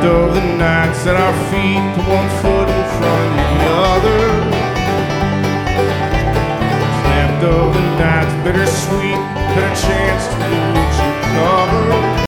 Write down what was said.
of the night, set our feet to one foot in front of the other.